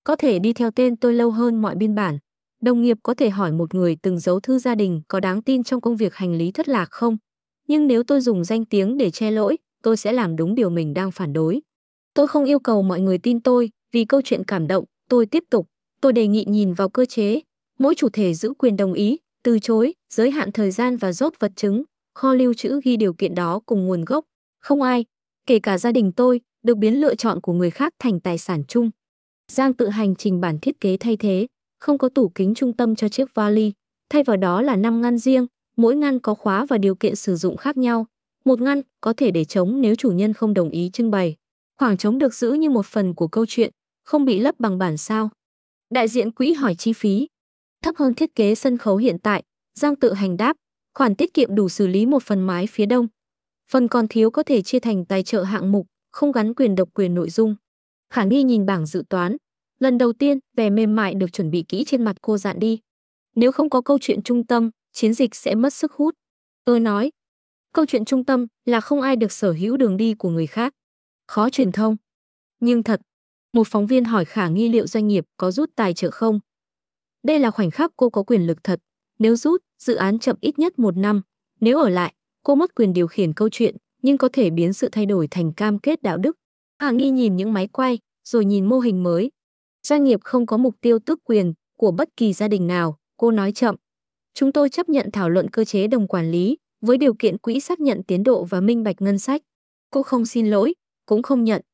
có thể đi theo tên tôi lâu hơn mọi biên bản. Đồng nghiệp có thể hỏi một người từng giấu thư gia đình có đáng tin trong công việc hành lý thất lạc không? Nhưng nếu tôi dùng danh tiếng để che lỗi, tôi sẽ làm đúng điều mình đang phản đối. Tôi không yêu cầu mọi người tin tôi, vì câu chuyện cảm động, tôi tiếp tục. Tôi đề nghị nhìn vào cơ chế. Mỗi chủ thể giữ quyền đồng ý, từ chối, giới hạn thời gian và rốt vật chứng. Kho lưu trữ ghi điều kiện đó cùng nguồn gốc. Không ai, kể cả gia đình tôi, được biến lựa chọn của người khác thành tài sản chung. Giang tự hành trình bản thiết kế thay thế, không có tủ kính trung tâm cho chiếc vali. Thay vào đó là 5 ngăn riêng, mỗi ngăn có khóa và điều kiện sử dụng khác nhau. Một ngăn có thể để trống nếu chủ nhân không đồng ý trưng bày. Khoảng trống được giữ như một phần của câu chuyện, không bị lấp bằng bản sao. Đại diện quỹ hỏi chi phí. Thấp hơn thiết kế sân khấu hiện tại, Giang tự hành đáp, khoản tiết kiệm đủ xử lý một phần mái phía đông. Phần còn thiếu có thể chia thành tài trợ hạng mục, không gắn quyền độc quyền nội dung. Khả Nghi nhìn bảng dự toán. Lần đầu tiên, vẻ mềm mại được chuẩn bị kỹ trên mặt cô dạn đi. Nếu không có câu chuyện trung tâm, chiến dịch sẽ mất sức hút. Tôi nói, câu chuyện trung tâm là không ai được sở hữu đường đi của người khác. Khó truyền thông. Nhưng thật, một phóng viên hỏi Khả Nghi liệu doanh nghiệp có rút tài trợ không. Đây là khoảnh khắc cô có quyền lực thật. Nếu rút, dự án chậm ít nhất 1 năm. Nếu ở lại, cô mất quyền điều khiển câu chuyện, nhưng có thể biến sự thay đổi thành cam kết đạo đức. Khả Nghi nhìn những máy quay, rồi nhìn mô hình mới. Doanh nghiệp không có mục tiêu tước quyền của bất kỳ gia đình nào, cô nói chậm. Chúng tôi chấp nhận thảo luận cơ chế đồng quản lý, với điều kiện quỹ xác nhận tiến độ và minh bạch ngân sách. Cô không xin lỗi, cũng không nhận.